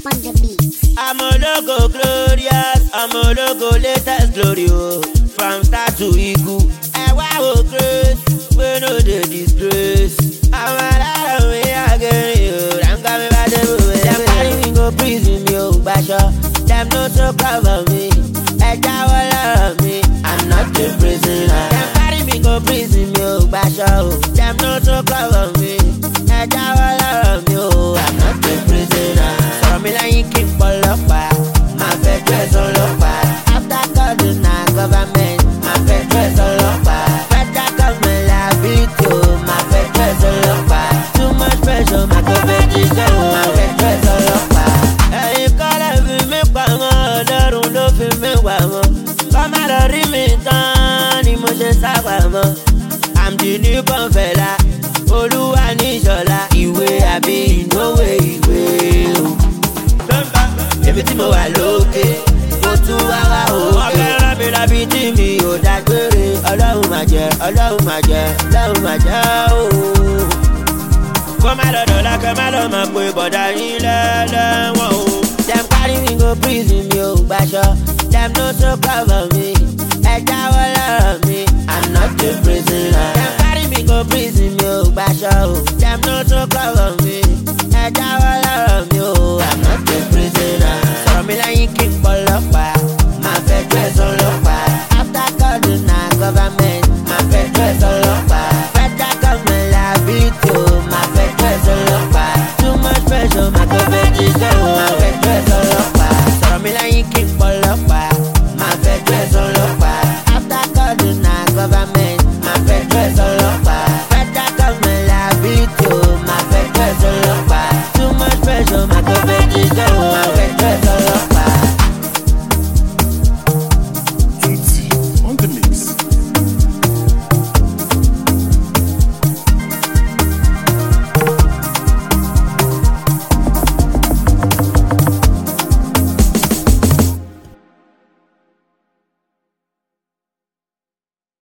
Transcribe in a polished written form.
on the beat. I'm a logo glorious, I'm a logo latest glory, oh. From start to eagle, and wow, grace, we know the disgrace. I'm a lot of way again, I'm coming by the way. Them carry me go prison, yo, basha. Them no so cover me, and I will love me. I'm not the prisoner. Them carry me go prison, yo, basha. Them no so cover me, and I will love me, oh. I'm not the prisoner. From me like you keep all up, my bed dress all up. After God is not government, my bed dress all up. Better government liability, my bed dress all up. Too much pressure, my competition, my bed dress all up. Hey, call every me pamo, the room no fi me wamo. Come out of me down, emotion sabamo. I'm the newborn fella, Oluwa ni Shola. Ìwé àbí ìnáwó ìwé. Èmi tí mo wà lókè, mo tún wá òkè. Wọ́n fẹ́ràn mi lábí tí mi ò dágbére. Ọlọ́run máa jẹ́, Ọlọ́run máa jẹ́, Ọlọ́run máa jẹ́ ooo. Kó má lọ́dọ̀ lákẹ́ má lọ́ máa pe bọ̀dá yín lẹ́lẹ́wọ̀n o. Dem carry me go prison mi ò gbaṣọ. Dem no so cover me. Ẹ jáwọ́ lọ́rọ̀ mi, I'm not the prisoner. Dem carry me go prison mi ò gbaṣọ o. Dem no so cover me. Ẹ jáwọ́